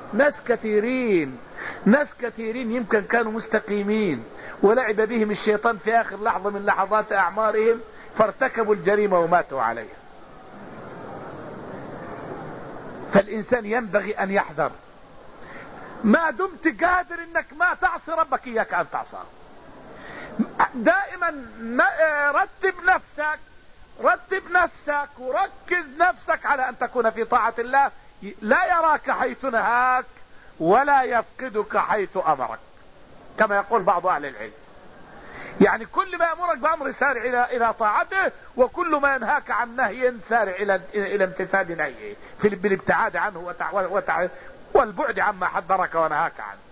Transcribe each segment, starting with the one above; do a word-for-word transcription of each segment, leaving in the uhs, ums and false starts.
ناس كثيرين ناس كثيرين يمكن كانوا مستقيمين ولعب بهم الشيطان في آخر لحظة من لحظات أعمارهم فارتكبوا الجريمة وماتوا عليها. فالإنسان ينبغي أن يحذر ما دمت قادر انك ما تعصي ربك اياك ان تعصى. دائما رتب نفسك رتب نفسك وركز نفسك على ان تكون في طاعة الله، لا يراك حيث نهاك ولا يفقدك حيث امرك، كما يقول بعض اهل العلم. يعني كل ما يأمرك بأمر سارع الى الى طاعته، وكل ما ينهاك عن نهي سارع الى الى امتثال نهيه في بالابتعاد عنه وتع... وتع... والبعد عما حذرك ونهاك عنه.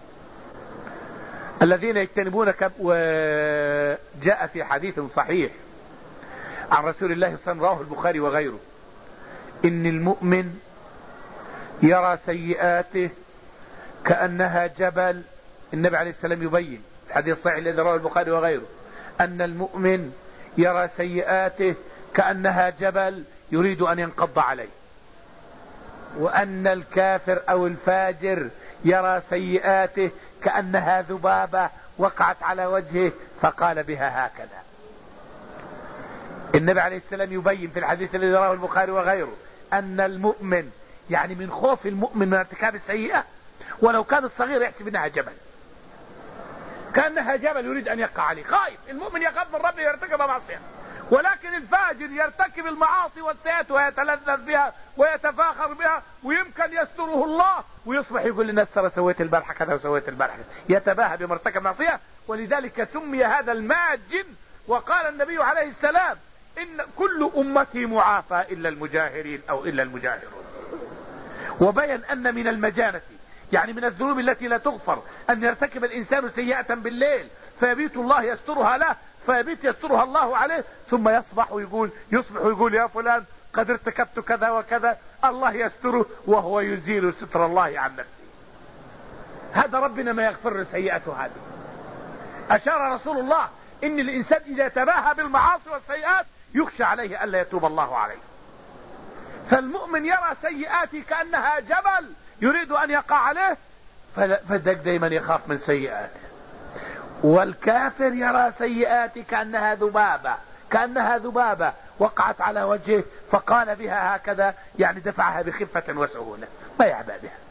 الذين يجتنبون كب... وجاء في حديث صحيح عن رسول الله صلى الله عليه وسلم، رواه البخاري وغيره، إن المؤمن يرى سيئاته كأنها جبل. النبي عليه السلام يبين الحديث الصحيح الذي رواه البخاري وغيره أن المؤمن يرى سيئاته كأنها جبل يريد أن ينقض عليه، وأن الكافر أو الفاجر يرى سيئاته كأنها ذبابة وقعت على وجهه فقال بها هكذا. النبي عليه السلام يبين في الحديث الذي رواه البخاري وغيره أن المؤمن، يعني من خوف المؤمن من ارتكاب السيئة ولو كانت صغيرة يحسب انها جبل، كأنها جبل يريد ان يقع عليه. خايف المؤمن يخاف من ربه يرتكب معصية، ولكن الفاجر يرتكب المعاصي والسيئات ويتلذذ بها ويتفاخر بها، ويمكن يستره الله ويصبح يقول للناس ترى سويت البارحة كذا وسويت البارحة، يتباهى بمرتكب معصية. ولذلك سمي هذا الماجن. وقال النبي عليه السلام إن كل أمتي معافى إلا المجاهرين أو إلا المجاهرون. وبين أن من المجانة، يعني من الذنوب التي لا تغفر، أن يرتكب الإنسان سيئة بالليل فيبيت الله يسترها له، فيبيت يسترها الله عليه، ثم يصبح ويقول يصبح ويقول يا فلان قد ارتكبت كذا وكذا، الله يستره وهو يزيل ستر الله عن نفسه. هذا ربنا ما يغفر سيئته هذه. أشار رسول الله إن الإنسان إذا تباهى بالمعاصي والسيئات يخشى عليه ألا يتوب الله عليه. فالمؤمن يرى سيئاته كأنها جبل يريد أن يقع عليه، فذلك دائما يخاف من سيئاته. والكافر يرى سيئاته كأنها ذبابة كأنها ذبابة وقعت على وجهه فقال بها هكذا، يعني دفعها بخفة وسهولة ما يعبأ بها.